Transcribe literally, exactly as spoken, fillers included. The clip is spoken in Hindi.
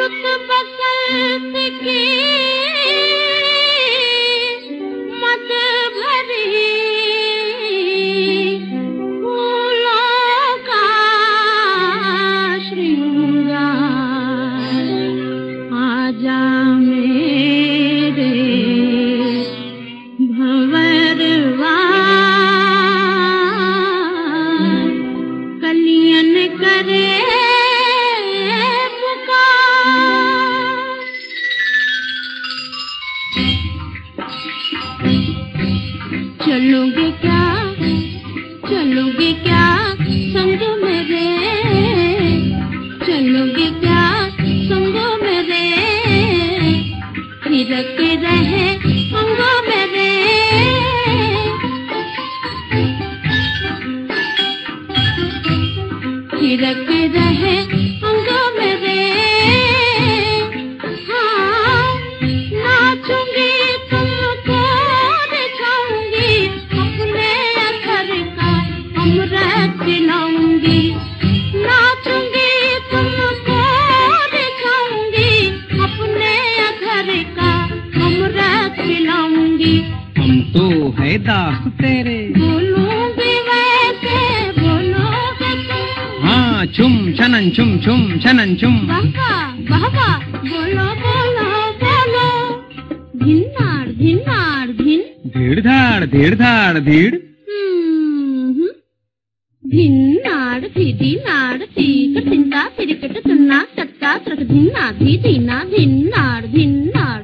रुत बसंत की मत भरी फूलों का श्रृंगार आजा मेरे भंवरवा कलियन करे चलोगे क्या चलोगे क्या संग मेरे चलोगे क्या संग मेरे थिरक रहे अंगों मेरे थिरक रहे अंगों मेरे हाँ नाचूंगी तुमको दिखाऊंगी अपने अधर का अमृत पिलाऊंगी नाचूंगी तुमको दिखाऊंगी अपने अधर का अमृत पिलाऊंगी हम तो है दास तेरे बोलूंगी वैसे बोलोगे तुम हाँ छुम छनन छुम छुम छनन छुम बाबा बाबा बोलो बोलो बोलो धिन्नाड़ धिन्नाड़ धिन धीड़ धाड़ धीड़ धाड़ धीड़ हम्म धिन्नाड़ धी नाड़ तीक तिंदा तिरिकट तुन्ना तत्ता त्रक धिन्ना धी धीना धिन्नाड़ धिन्नाड़